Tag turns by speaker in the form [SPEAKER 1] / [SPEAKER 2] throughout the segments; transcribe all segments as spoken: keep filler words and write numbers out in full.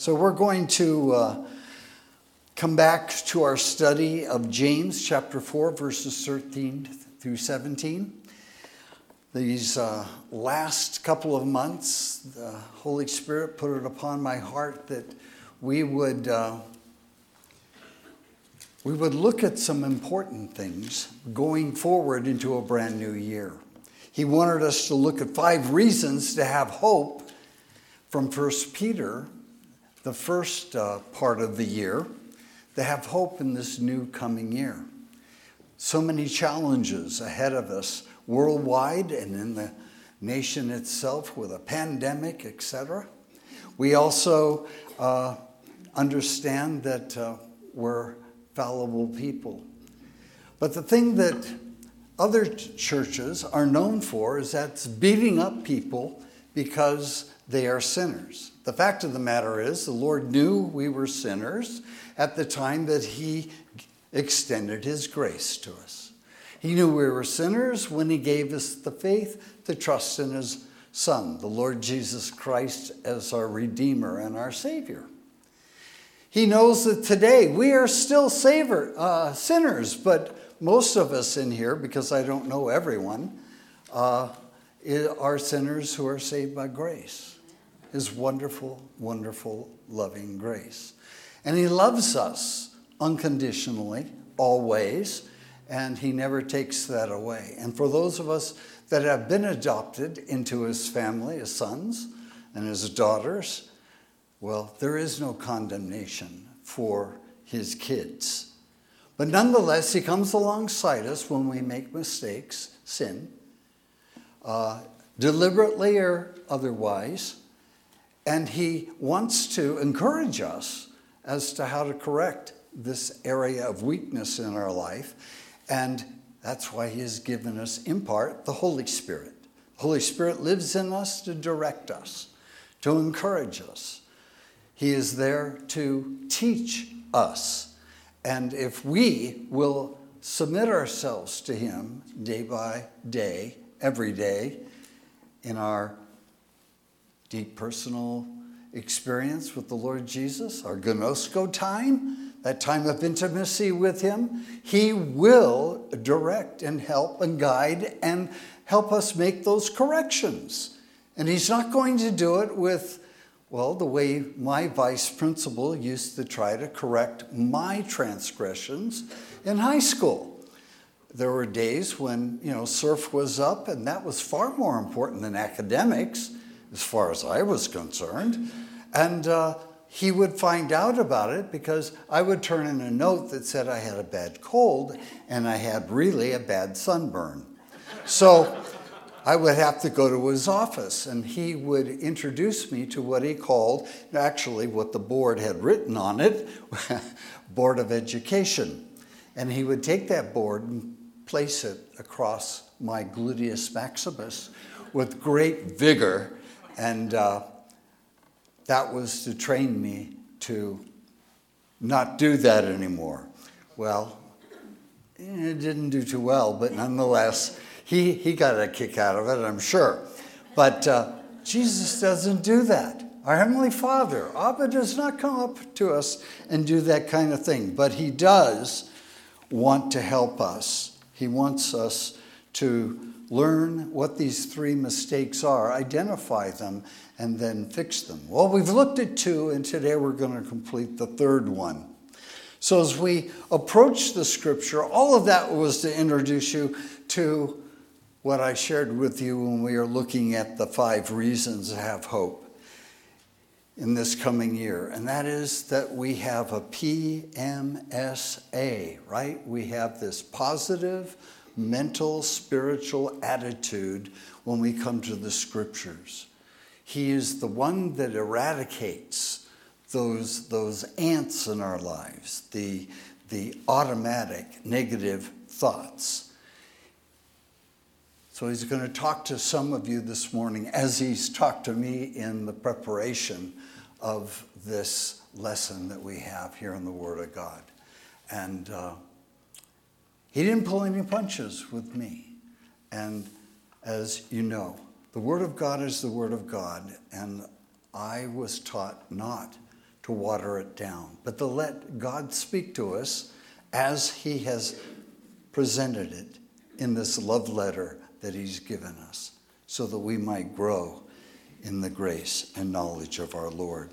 [SPEAKER 1] So we're going to uh, come back to our study of James chapter four, verses thirteen through seventeen. These uh, last couple of months, the Holy Spirit put it upon my heart that we would uh, we would look at some important things going forward into a brand new year. He wanted us to look at five reasons to have hope from First Peter, the first uh, part of the year, to have hope in this new coming year. So many challenges ahead of us worldwide and in the nation itself with a pandemic, et cetera. We also uh, understand that uh, we're fallible people. But the thing that other churches are known for is that's beating up people because they are sinners. The fact of the matter is, the Lord knew we were sinners at the time that he extended his grace to us. He knew we were sinners when he gave us the faith to trust in his Son, the Lord Jesus Christ, as our Redeemer and our Savior. He knows that today we are still savor, uh, sinners, but most of us in here, because I don't know everyone, uh, are sinners who are saved by grace. His wonderful, wonderful, loving grace. And he loves us unconditionally, always, and he never takes that away. And for those of us that have been adopted into his family, his sons and his daughters, well, there is no condemnation for his kids. But nonetheless, he comes alongside us when we make mistakes, sin, uh, deliberately or otherwise, and he wants to encourage us as to how to correct this area of weakness in our life. And that's why he has given us, in part, the Holy Spirit. The Holy Spirit lives in us to direct us, to encourage us. He is there to teach us. And if we will submit ourselves to him day by day, every day, in our deep personal experience with the Lord Jesus, our gnosko time, that time of intimacy with him, he will direct and help and guide and help us make those corrections. And he's not going to do it with, well, the way my vice principal used to try to correct my transgressions in high school. There were days when, you know, surf was up, and that was far more important than academics, as far as I was concerned. And uh, he would find out about it because I would turn in a note that said I had a bad cold and I had really a bad sunburn. So I would have to go to his office, and he would introduce me to what he called, actually what the board had written on it, Board of Education. And he would take that board and place it across my gluteus maximus with great vigor. And uh, that was to train me to not do that anymore. Well, it didn't do too well, but nonetheless, he, he got a kick out of it, I'm sure. But uh, Jesus doesn't do that. Our Heavenly Father, Abba, does not come up to us and do that kind of thing. But he does want to help us. He wants us to learn what these three mistakes are, identify them, and then fix them. Well, we've looked at two, and today we're going to complete the third one. So as we approach the scripture, all of that was to introduce you to what I shared with you when we are looking at the five reasons to have hope in this coming year. And that is that we have a P M S A, right? We have this positive mental, spiritual attitude when we come to the scriptures. He is the one that eradicates those, those ants in our lives, the, the automatic negative thoughts. So he's going to talk to some of you this morning, as he's talked to me in the preparation of this lesson that we have here in the Word of God. And uh, he didn't pull any punches with me. And as you know, the Word of God is the Word of God, and I was taught not to water it down, but to let God speak to us as he has presented it in this love letter that he's given us, so that we might grow in the grace and knowledge of our Lord.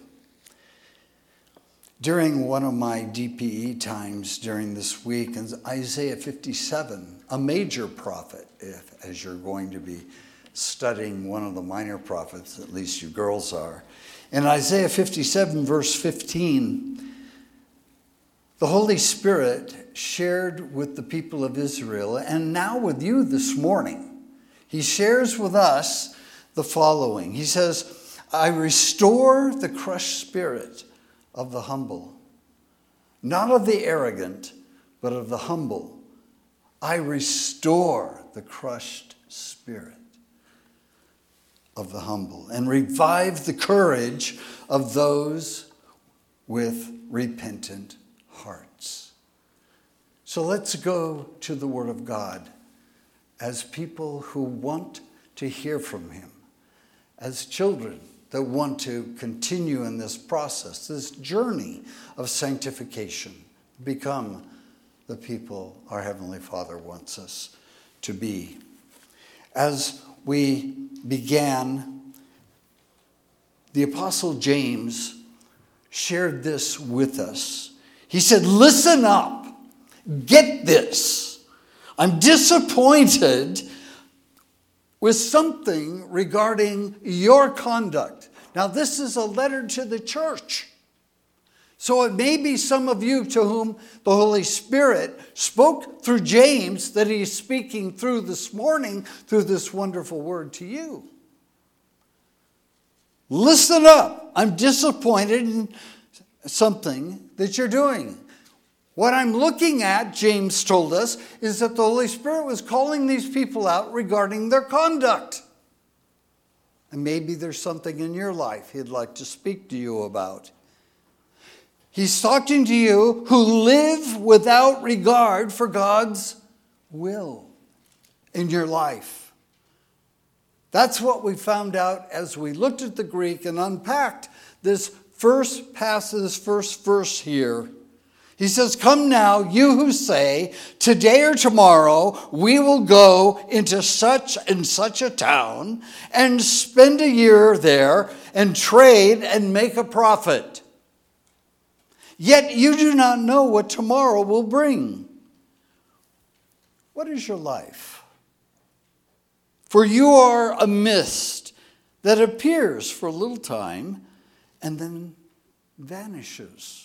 [SPEAKER 1] During one of my D P E times during this week, in Isaiah fifty-seven, a major prophet, if, as you're going to be studying one of the minor prophets, at least you girls are. In Isaiah fifty-seven, verse fifteen, the Holy Spirit shared with the people of Israel, and now with you this morning, he shares with us the following. He says, I restore the crushed spirit of the humble, not of the arrogant, but of the humble. I restore the crushed spirit of the humble and revive the courage of those with repentant hearts. So let's go to the Word of God as people who want to hear from him, as children that want to continue in this process, this journey of sanctification, become the people our Heavenly Father wants us to be. As we began, the Apostle James shared this with us. He said, listen up, get this. I'm disappointed with something regarding your conduct. Now, this is a letter to the church. So it may be some of you to whom the Holy Spirit spoke through James that he's speaking through this morning, through this wonderful word to you. Listen up. I'm disappointed in something that you're doing. What I'm looking at, James told us, is that the Holy Spirit was calling these people out regarding their conduct. And maybe there's something in your life he'd like to speak to you about. He's talking to you who live without regard for God's will in your life. That's what we found out as we looked at the Greek and unpacked this first passage, this first verse here. He says, come now, you who say, today or tomorrow we will go into such and such a town and spend a year there and trade and make a profit. Yet you do not know what tomorrow will bring. What is your life? For you are a mist that appears for a little time and then vanishes.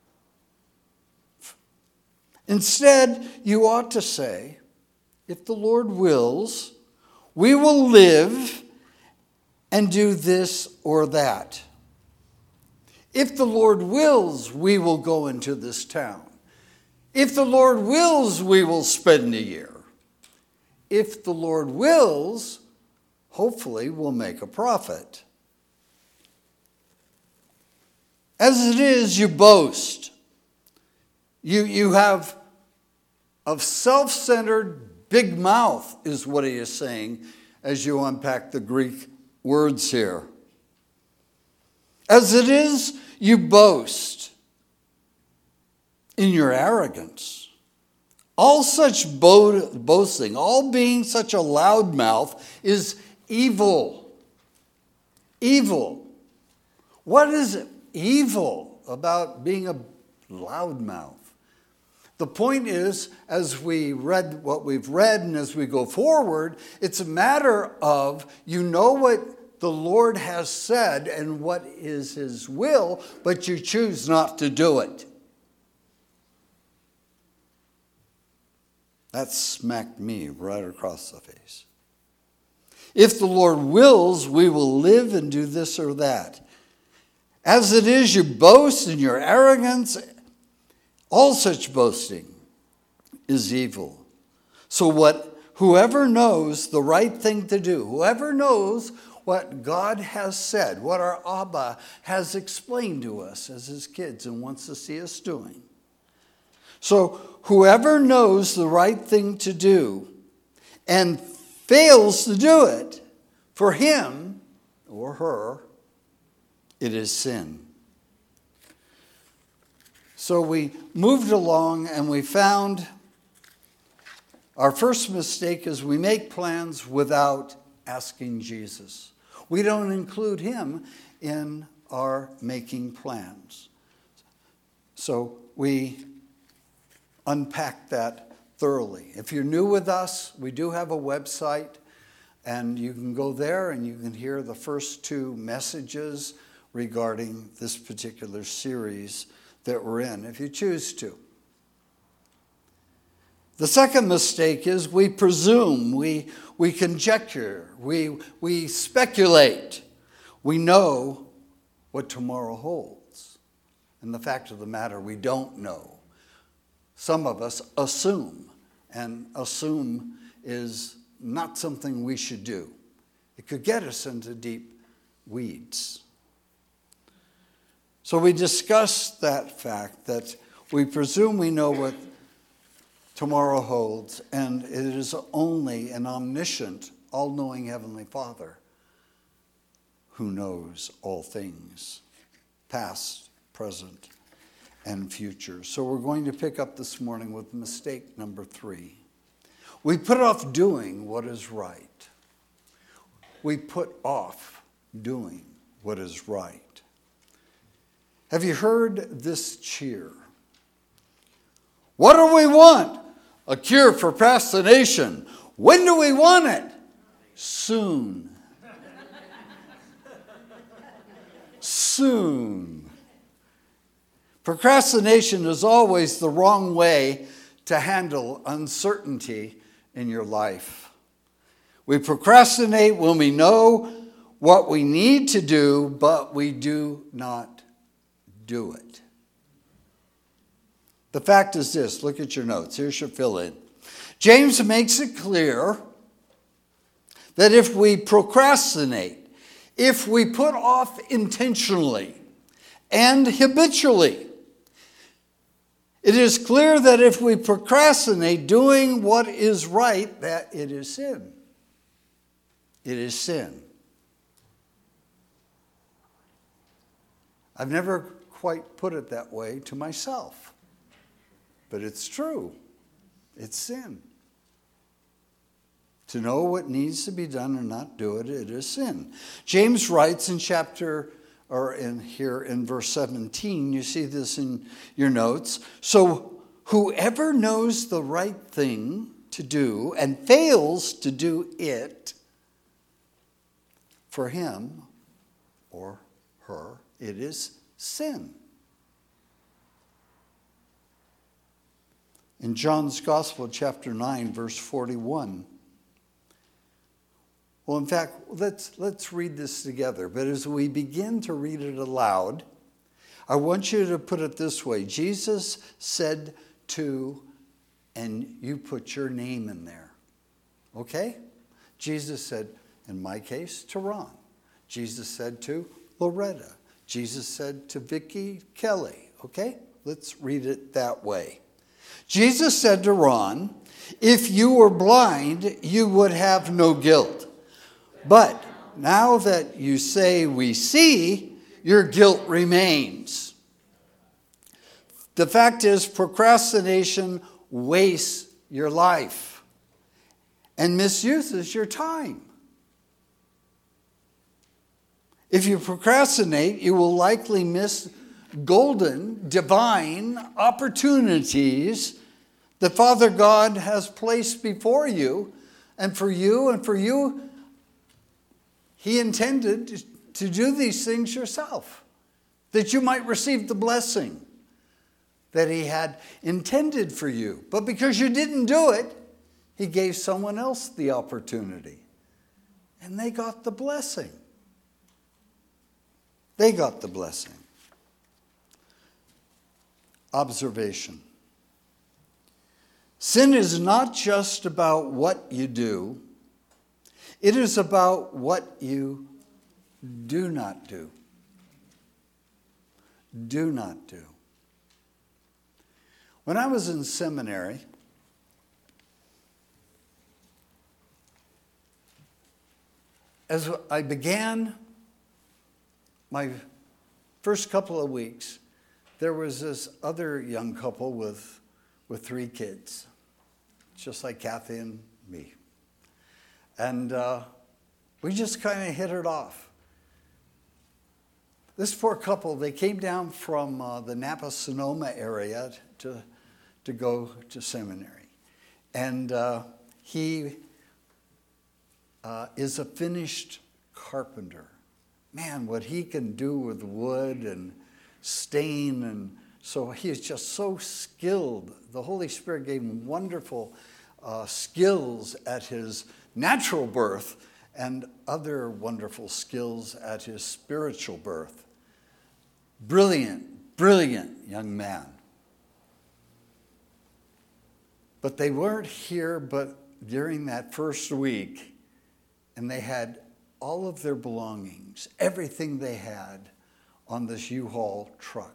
[SPEAKER 1] Instead, you ought to say, if the Lord wills, we will live and do this or that. If the Lord wills, we will go into this town. If the Lord wills, we will spend a year. If the Lord wills, hopefully we'll make a profit. As it is, you boast. You, you have a self-centered big mouth, is what he is saying as you unpack the Greek words here. As it is, you boast in your arrogance. All such bo- boasting, all being such a loud mouth, is evil. Evil. What is evil about being a loud mouth? The point is, as we read what we've read and as we go forward, it's a matter of you know what the Lord has said and what is his will, but you choose not to do it. That smacked me right across the face. If the Lord wills, we will live and do this or that. As it is, you boast in your arrogance. All such boasting is evil. So what whoever knows the right thing to do, whoever knows what God has said, what our Abba has explained to us as his kids and wants to see us doing. So whoever knows the right thing to do and fails to do it, for him or her, it is sin. So we moved along and we found our first mistake is we make plans without asking Jesus. We don't include him in our making plans. So we unpack that thoroughly. If you're new with us, we do have a website, and you can go there and you can hear the first two messages regarding this particular series that we're in, if you choose to. The second mistake is we presume, we, we conjecture, we, we speculate. We know what tomorrow holds. And the fact of the matter, we don't know. Some of us assume, and assume is not something we should do. It could get us into deep weeds. So we discussed that fact that we presume we know what tomorrow holds, and it is only an omniscient, all-knowing Heavenly Father who knows all things, past, present, and future. So we're going to pick up this morning with mistake number three. We put off doing what is right. We put off doing what is right. Have you heard this cheer? What do we want? A cure for procrastination. When do we want it? Soon. Soon. Procrastination is always the wrong way to handle uncertainty in your life. We procrastinate when we know what we need to do, but we do not do it. The fact is this, look at your notes, here's your fill-in. James makes it clear that if we procrastinate, if we put off intentionally and habitually, it is clear that if we procrastinate doing what is right, that it is sin. It is sin. I've never quite put it that way to myself, but it's true. It's sin. To know what needs to be done and not do it, it is sin. James writes in chapter, or in here in verse seventeen, you see this in your notes. So whoever knows the right thing to do and fails to do it, for him or her, it is sin. In John's Gospel, chapter nine, verse forty-one. Well, in fact, let's, let's read this together. But as we begin to read it aloud, I want you to put it this way. Jesus said to, and you put your name in there. Okay? Jesus said, in my case, to Ron. Jesus said to Loretta. Jesus said to Vicki Kelly. Okay? Let's read it that way. Jesus said to Ron, if you were blind, you would have no guilt. But now that you say we see, your guilt remains. The fact is, procrastination wastes your life and misuses your time. If you procrastinate, you will likely miss golden, divine opportunities that Father God has placed before you and for you and for you. He intended to do these things yourself, that you might receive the blessing that he had intended for you. But because you didn't do it, he gave someone else the opportunity. And they got the blessing. They got the blessing. Observation. Sin is not just about what you do. It is about what you do not do. Do not do. When I was in seminary, as I began my first couple of weeks, there was this other young couple with, with three kids, just like Kathy and me. And uh, we just kind of hit it off. This poor couple, they came down from uh, the Napa-Sonoma area to, to go to seminary. And uh, he uh, is a finished carpenter. Man, what he can do with wood and stain, and so he is just so skilled. The Holy Spirit gave him wonderful uh, skills at his natural birth and other wonderful skills at his spiritual birth. Brilliant, brilliant young man. But they weren't here but during that first week, and they had all of their belongings, everything they had, on this U-Haul truck.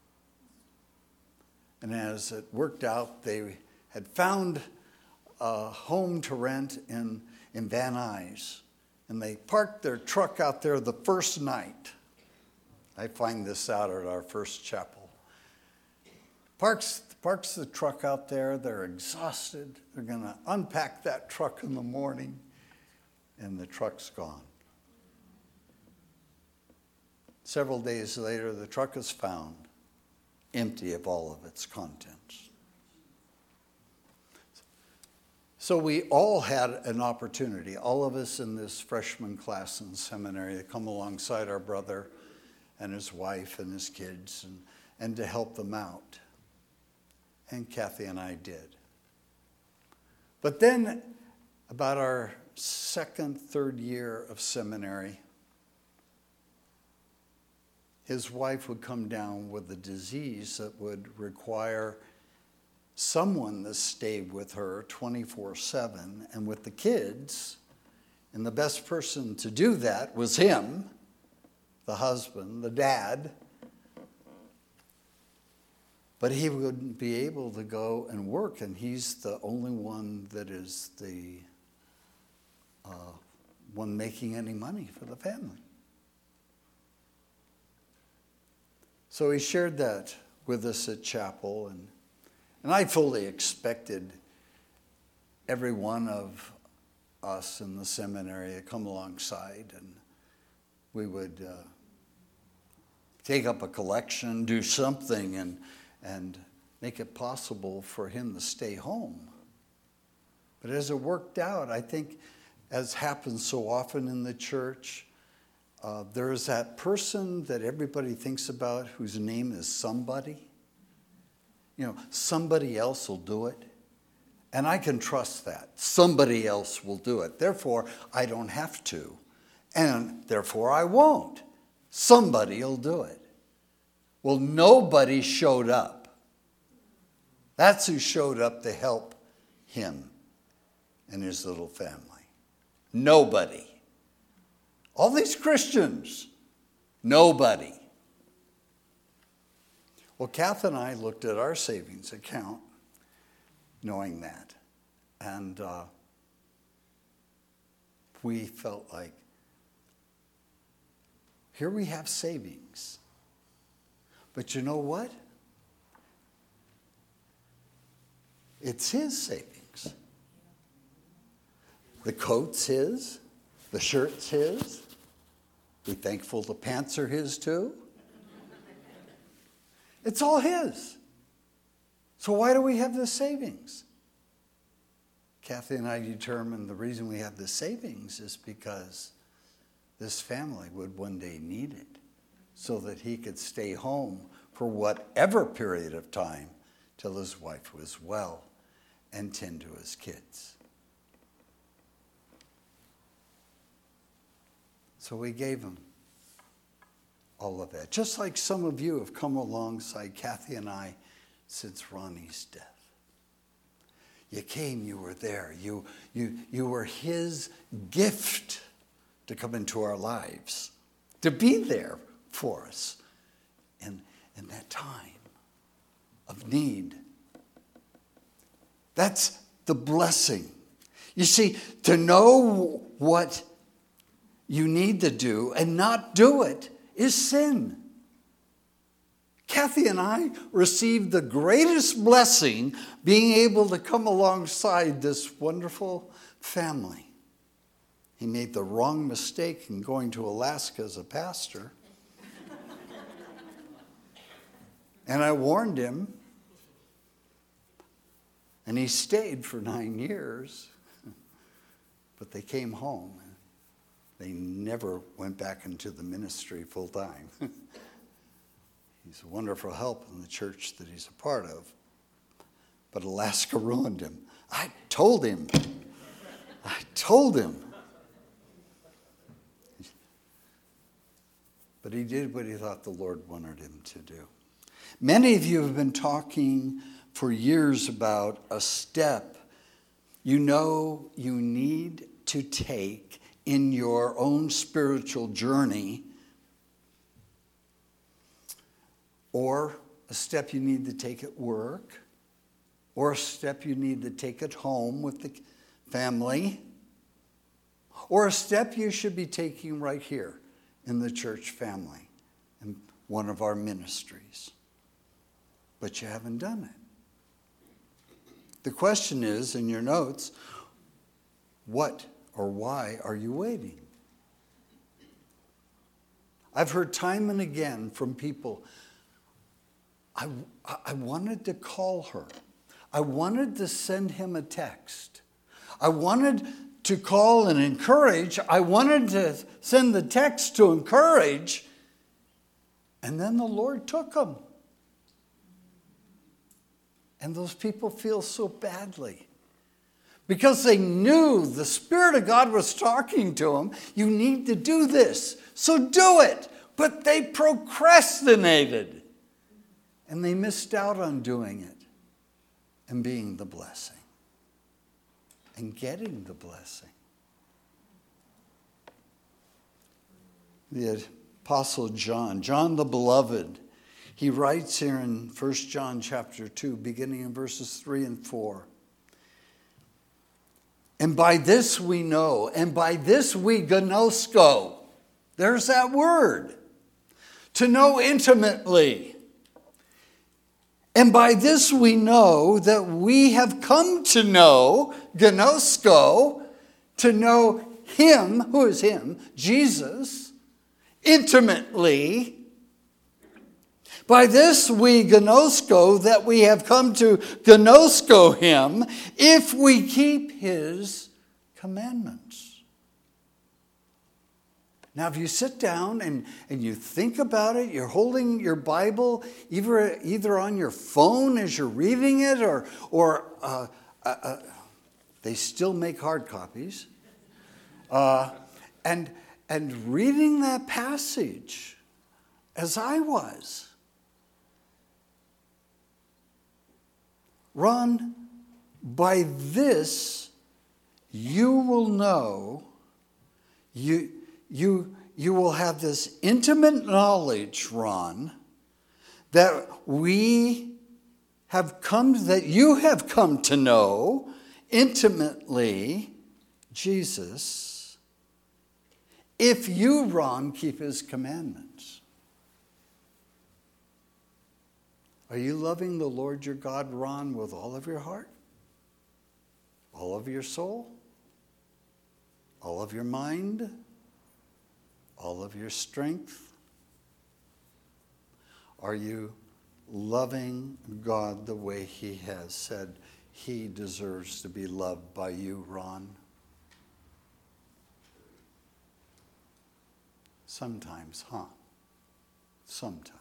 [SPEAKER 1] And as it worked out, they had found a home to rent in, in Van Nuys. And they parked their truck out there the first night. I find this out at our first chapel. Parks, parks the truck out there. They're exhausted. They're going to unpack that truck in the morning. And the truck's gone. Several days later, the truck is found empty of all of its contents. So we all had an opportunity, all of us in this freshman class in seminary, to come alongside our brother and his wife and his kids and, and to help them out. And Kathy and I did. But then, about our second, third year of seminary, his wife would come down with a disease that would require someone to stay with her twenty-four seven, and with the kids, and the best person to do that was him, the husband, the dad. But he wouldn't be able to go and work, and he's the only one that is the uh, one making any money for the family. So he shared that with us at chapel, and, and I fully expected every one of us in the seminary to come alongside, and we would uh, take up a collection, do something, and, and make it possible for him to stay home. But as it worked out, I think, as happens so often in the church, Uh, there is that person that everybody thinks about whose name is somebody. You know, somebody else will do it. And I can trust that. Somebody else will do it. Therefore, I don't have to. And therefore, I won't. Somebody will do it. Well, nobody showed up. That's who showed up to help him and his little family. Nobody. All these Christians, nobody. Well, Kath and I looked at our savings account knowing that. And uh, we felt like, here we have savings. But you know what? It's his savings. The coat's his. The shirt's his. Be thankful the pants are his too. It's all his. So why do we have this savings? Kathy and I determined the reason we have this savings is because this family would one day need it so that he could stay home for whatever period of time till his wife was well and tend to his kids. So we gave him all of that. Just like some of you have come alongside Kathy and I since Ronnie's death. You came, you were there. You, you, you were his gift to come into our lives, to be there for us in, in that time of need. That's the blessing. You see, to know what you need to do and not do it is sin. Kathy and I received the greatest blessing being able to come alongside this wonderful family. He made the wrong mistake in going to Alaska as a pastor. And I warned him. And he stayed for nine years. But they came home. They never went back into the ministry full time. He's a wonderful help in the church that he's a part of. But Alaska ruined him. I told him. I told him. But he did what he thought the Lord wanted him to do. Many of you have been talking for years about a step you know you need to take in your own spiritual journey, or a step you need to take at work, or a step you need to take at home with the family, or a step you should be taking right here in the church family, in one of our ministries. But you haven't done it. The question is, in your notes, what or why are you waiting? I've heard time and again from people, I, I wanted to call her. I wanted to send him a text. I wanted to call and encourage. I wanted to send the text to encourage. And then the Lord took them. And those people feel so badly. Because they knew the Spirit of God was talking to them. You need to do this. So do it. But they procrastinated. And they missed out on doing it. And being the blessing. And getting the blessing. The Apostle John, John the Beloved, he writes here in First John chapter two, beginning in verses three and four. And by this we know, and by this we gnosko. There's that word. To know intimately. And by this we know that we have come to know, gnosko, to know him, who is him, Jesus, intimately. By this we gnosko, that we have come to gnosko him, if we keep his commandments. Now, if you sit down and, and you think about it, you're holding your Bible either, either on your phone as you're reading it, or, or uh, uh, uh, they still make hard copies, uh, and, and reading that passage, as I was. Ron, by this you will know, you, you, you will have this intimate knowledge, Ron, that we have come, that you have come to know intimately Jesus, if you, Ron, keep his commandments. Are you loving the Lord your God, Ron, with all of your heart? All of your soul? All of your mind? All of your strength? Are you loving God the way he has said he deserves to be loved by you, Ron? Sometimes, huh? Sometimes.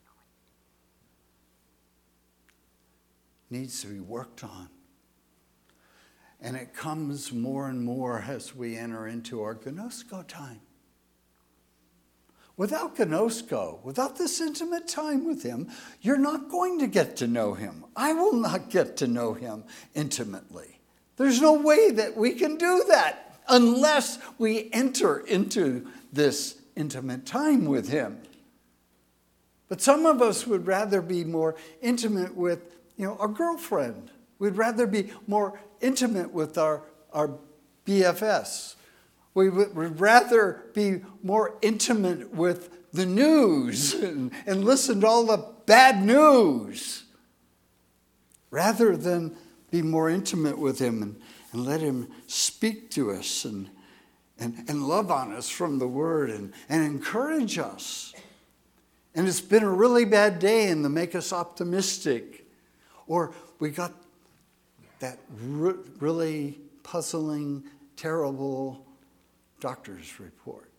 [SPEAKER 1] Needs to be worked on. And it comes more and more as we enter into our gnosko time. Without gnosko, without this intimate time with him, you're not going to get to know him. I will not get to know him intimately. There's no way that we can do that unless we enter into this intimate time with him. But some of us would rather be more intimate with, you know, our girlfriend. We'd rather be more intimate with our, our B F S We would rather be more intimate with the news and, and listen to all the bad news rather than be more intimate with him and, and let him speak to us and, and, and love on us from the word and, and encourage us. And it's been a really bad day and to make us optimistic. Or we got that re- really puzzling, terrible doctor's report.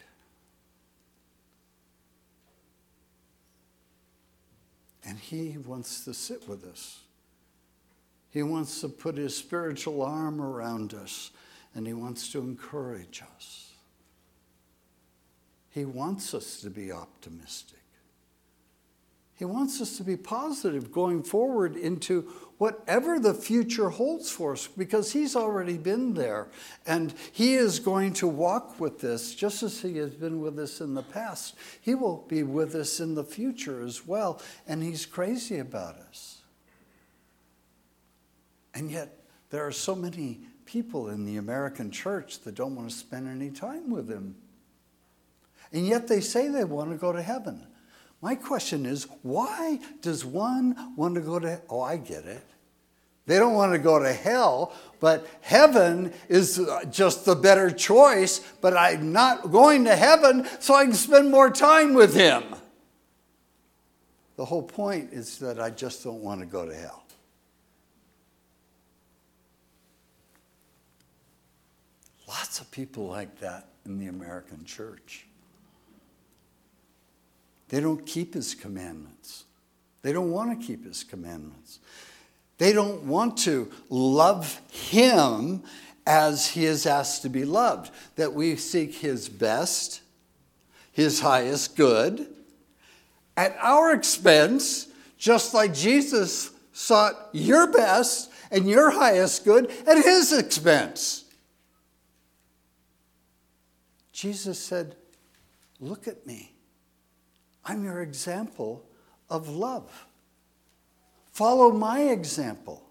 [SPEAKER 1] And he wants to sit with us. He wants to put his spiritual arm around us, and he wants to encourage us. He wants us to be optimistic. He wants us to be positive going forward into whatever the future holds for us, because he's already been there. And he is going to walk with us just as he has been with us in the past. He will be with us in the future as well. And he's crazy about us. And yet there are so many people in the American church that don't want to spend any time with him. And yet they say they want to go to heaven. My question is, why does one want to go to, oh, I get it. They don't want to go to hell, but heaven is just the better choice, but I'm not going to heaven so I can spend more time with him. The whole point is that I just don't want to go to hell. Lots of people like that in the American church. They don't keep his commandments. They don't want to keep his commandments. They don't want to love him as he is asked to be loved. That we seek his best, his highest good, at our expense, just like Jesus sought your best and your highest good at his expense. Jesus said, look at me. I'm your example of love. Follow my example.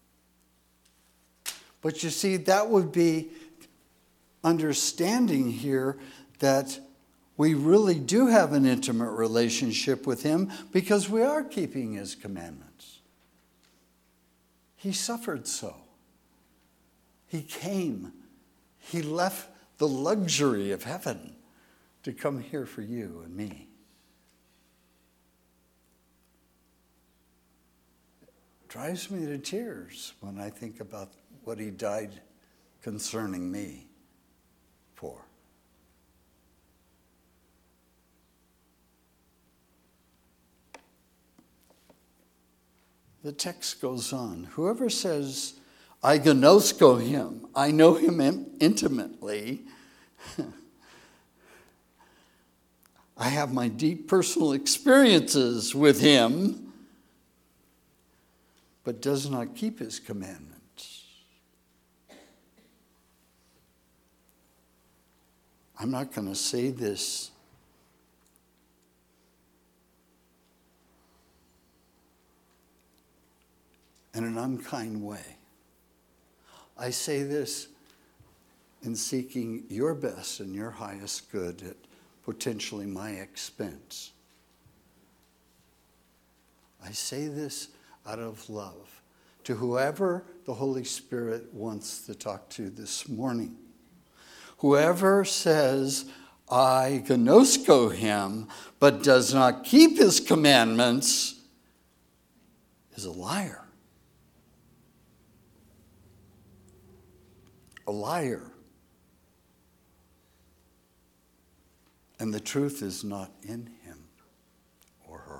[SPEAKER 1] But you see, that would be understanding here that we really do have an intimate relationship with him because we are keeping his commandments. He suffered so. He came. He left the luxury of heaven to come here for you and me. Drives me to tears when I think about what he died concerning me for. The text goes on. Whoever says, I gnosko him, I know him intimately, I have my deep personal experiences with him, but does not keep his commandments. I'm not going to say this in an unkind way. I say this in seeking your best and your highest good at potentially my expense. I say this out of love to whoever the Holy Spirit wants to talk to this morning. Whoever says, I gnosko him, but does not keep his commandments, is a liar. A liar. And the truth is not in him or her.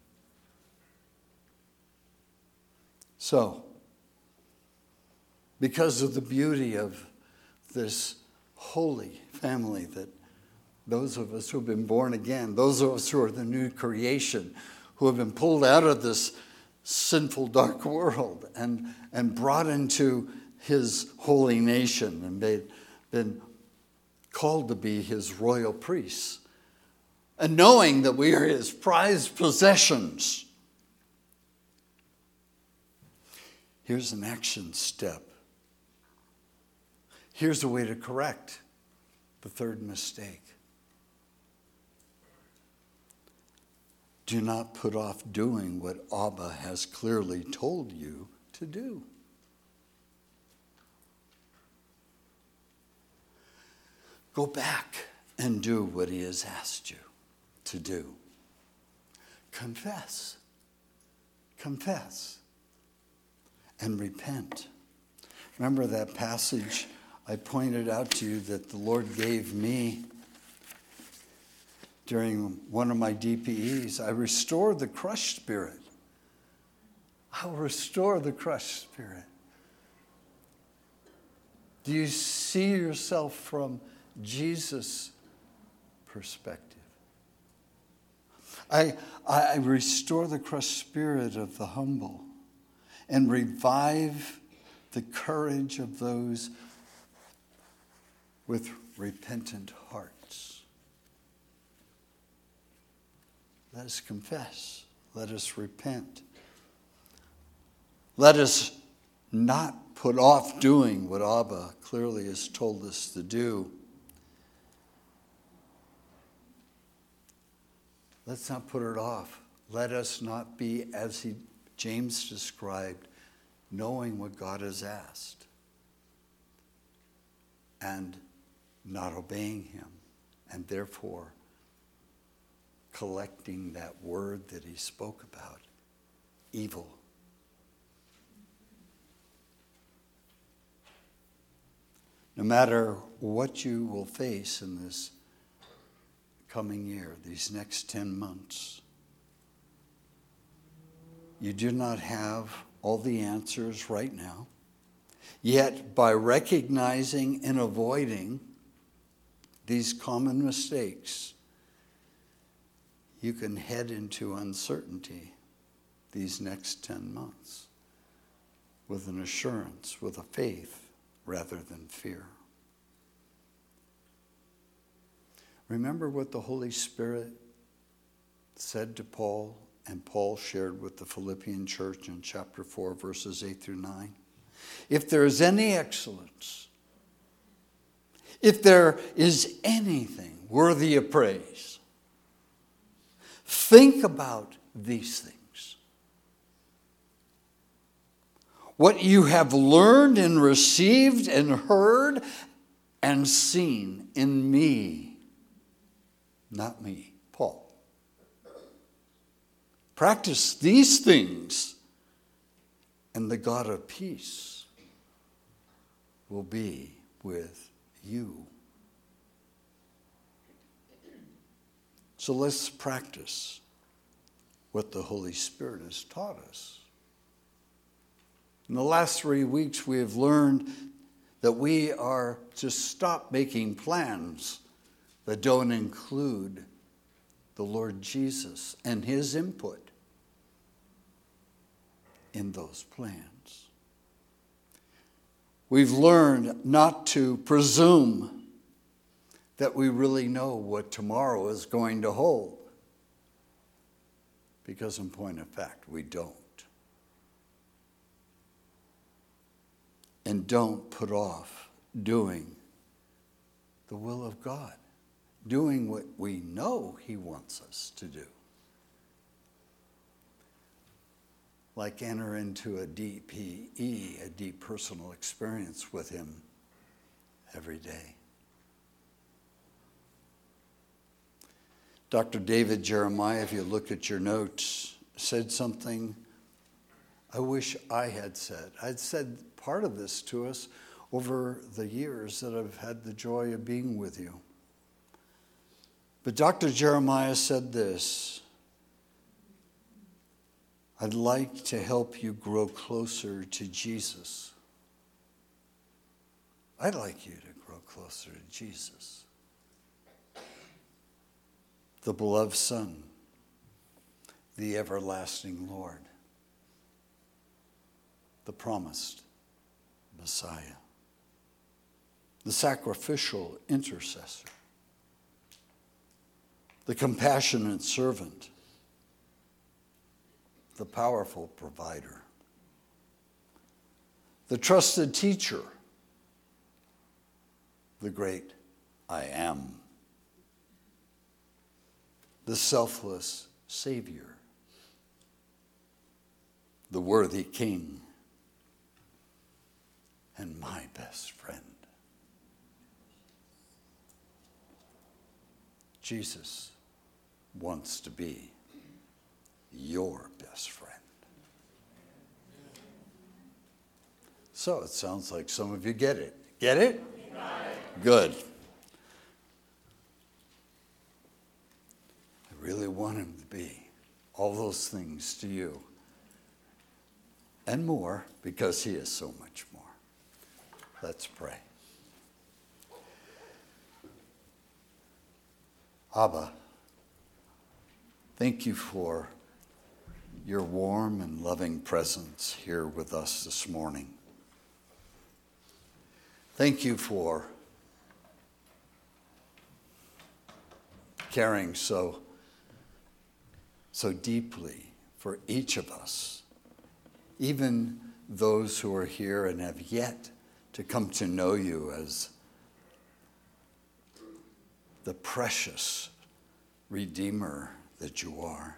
[SPEAKER 1] So, because of the beauty of this holy family that those of us who have been born again, those of us who are the new creation, who have been pulled out of this sinful, dark world and, and brought into his holy nation and been, been called to be his royal priests, and knowing that we are his prized possessions, here's an action step. Here's a way to correct The third mistake. Do not put off doing what Abba has clearly told you to do. Go back and do what he has asked you to do. Confess. Confess. And repent. Remember that passage I pointed out to you that the Lord gave me during one of my D P Es? I restore the crushed spirit. I'll restore the crushed spirit. Do you see yourself from Jesus' perspective? I, I restore the crushed spirit of the humble and revive the courage of those with repentant hearts. Let us confess. Let us repent. Let us not put off doing what Abba clearly has told us to do. Let's not put it off. Let us not be, as he, James described, knowing what God has asked and not obeying him, and therefore collecting that word that he spoke about, evil. No matter what you will face in this coming year, these next ten months, you do not have all the answers right now. Yet, by recognizing and avoiding these common mistakes, you can head into uncertainty these next ten months with an assurance, with a faith rather than fear. Remember what the Holy Spirit said to Paul, and Paul shared with the Philippian church in chapter four, verses eight through nine. If there is any excellence, if there is anything worthy of praise, think about these things. What you have learned and received and heard and seen in me, not me, Paul. Practice these things, and the God of peace will be with you. So let's practice what the Holy Spirit has taught us. In the last three weeks, we have learned that we are to stop making plans that don't include the Lord Jesus and his input in those plans. We've learned not to presume that we really know what tomorrow is going to hold, because in point of fact, we don't. And don't put off doing the will of God, doing what we know he wants us to do. Like enter into a D P E, a deep personal experience with him every day. Doctor David Jeremiah, if you look at your notes, said something I wish I had said. I'd said part of this to us over the years that I've had the joy of being with you. But Doctor Jeremiah said this: I'd like to help you grow closer to Jesus. I'd like you to grow closer to Jesus, the beloved Son, the everlasting Lord, the promised Messiah, the sacrificial intercessor, the compassionate servant, the powerful provider, the trusted teacher, the great I am. The selfless Savior. The worthy King. And my best friend. Jesus wants to be your best friend. So it sounds like some of you get it. Get it? Good. I really want him to be all those things to you. And more, because he is so much more. Let's pray. Abba, thank you for your warm and loving presence here with us this morning. Thank you for caring so, so deeply for each of us, even those who are here and have yet to come to know you as the precious Redeemer that you are.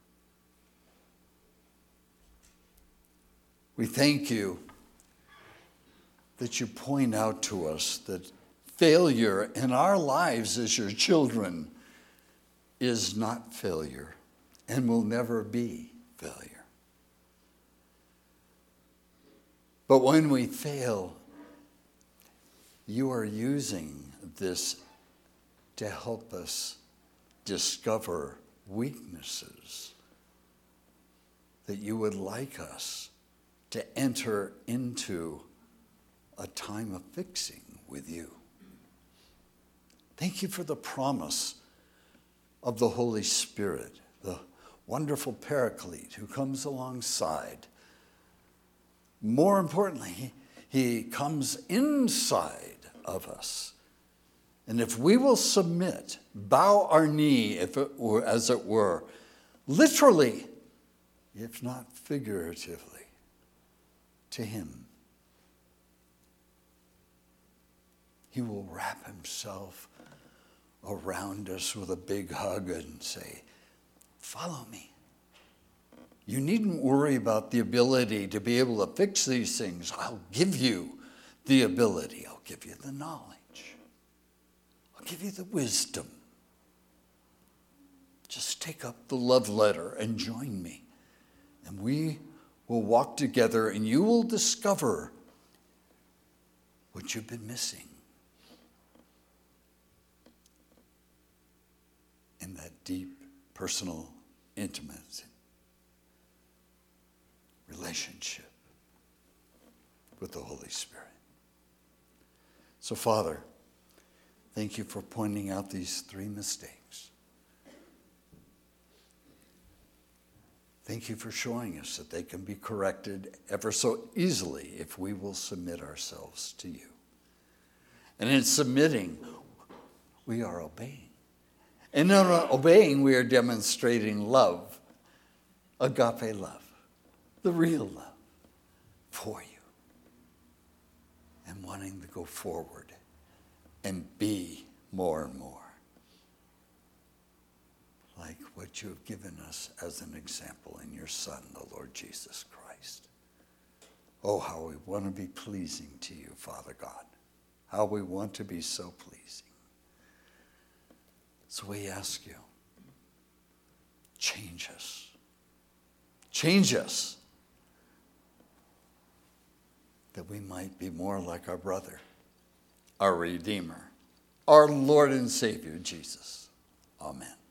[SPEAKER 1] We thank you that you point out to us that failure in our lives as your children is not failure and will never be failure. But when we fail, you are using this to help us discover weaknesses that you would like us to enter into a time of fixing with you. Thank you for the promise of the Holy Spirit, the wonderful Paraclete who comes alongside. More importantly, he comes inside of us. And if we will submit, bow our knee, if it were, as it were, literally, if not figuratively, to him, he will wrap himself around us with a big hug and say, follow me. You needn't worry about the ability to be able to fix these things. I'll give you the ability. I'll give you the knowledge. I'll give you the wisdom. Just take up the love letter and join me. And we will walk together and you will discover what you've been missing in that deep, personal, intimate relationship with the Holy Spirit. So, Father, thank you for pointing out these three mistakes. Thank you for showing us that they can be corrected ever so easily if we will submit ourselves to you. And in submitting, we are obeying. And in obeying, we are demonstrating love, agape love, the real love for you. And wanting to go forward and be more and more like what you have given us as an example in your Son, the Lord Jesus Christ. Oh, how we want to be pleasing to you, Father God. How we want to be so pleasing. So we ask you, change us. Change us. That we might be more like our brother, our Redeemer, our Lord and Savior, Jesus. Amen.